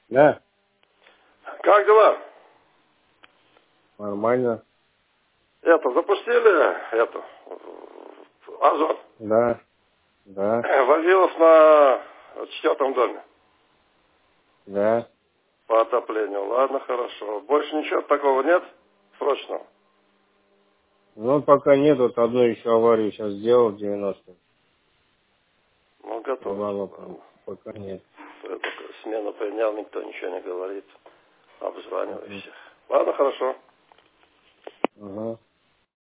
Да, Как дела? нормально. Запустили Озон. Да, да, Возилась на четвертом доме да. по отоплению. Ладно, хорошо. Больше ничего такого нет? Срочного? Ну, пока нет, вот одну еще аварию сейчас сделал, 90. Ну, готов. Иванов, Ладно. пока нет. Я только смену принял, никто ничего не говорит. Обзваниваю Угу. всех. Ладно, хорошо. Ага.